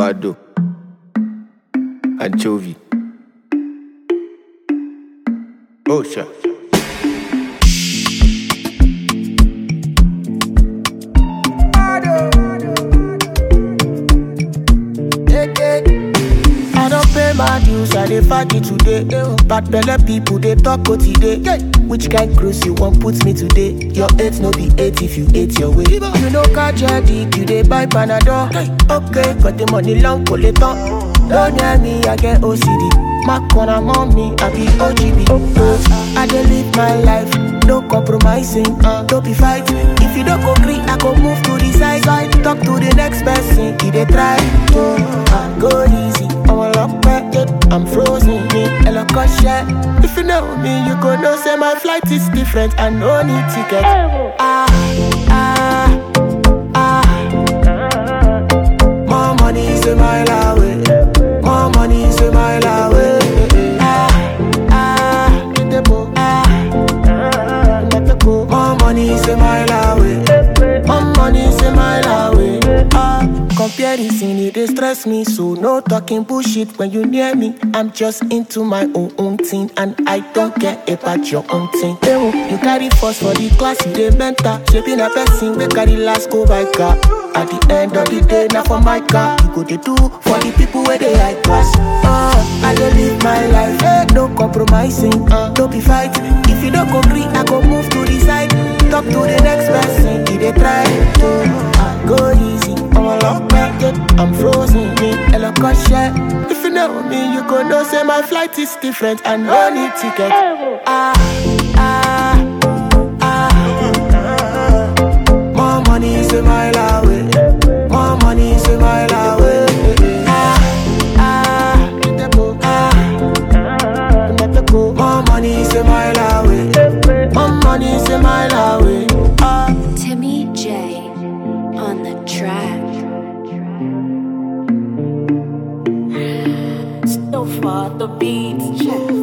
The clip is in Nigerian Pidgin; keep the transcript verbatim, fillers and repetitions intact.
avocado, anchovy. Oh, sure. I don't pay my dues, I dey fight it today. Bad belle people, they talk what today. Which kind cruise you want put me today? Your eight no be eight if you ate your way. You know catch your dick, you dey buy Panadol. Okay, got the money long, pull it on. Don't near me, I get O C D. My corner mommy, I be O G B. Uh, I dey live my life, no compromising, uh, don't be fighting. If you don't agree, I go move to the side. side. Talk to the next person, he dey try. Uh, go easy, I'm a lock back, I'm frozen, me, a lock of shit. If you know me, you go know say my flight is different, I no need ticket. Ah, ah, ah. More money is a mile away. More money is a mile away. Ah, ah, ah. More money is a mile away. More money is a mile away. Ah, comparison it dey stress me, so no talking bullshit when you near me. I'm just into my own own thing, and I don't care about your own thing. You carry first for the class, you dey mentor. Shaping a person, we carry last go by car. At the end of the day, now for my car, you go to do for the people where they high class. Uh, I don't live my life, eh, no compromising, uh, don't be fighting. If you don't agree, I go move to the side. Talk to the next person, he dey try. Uh, go easy, I'm a lock back, I'm frozen, me, a lock of shit. If you know me, you go know say my flight is different, I no need ticket. Ah, ah, ah. More money is a mile away. More money is a mile away. Ah, ah, ah. More money is a mile away. More money is a mile away. Ah. Timmy J on the track. So far the beats check.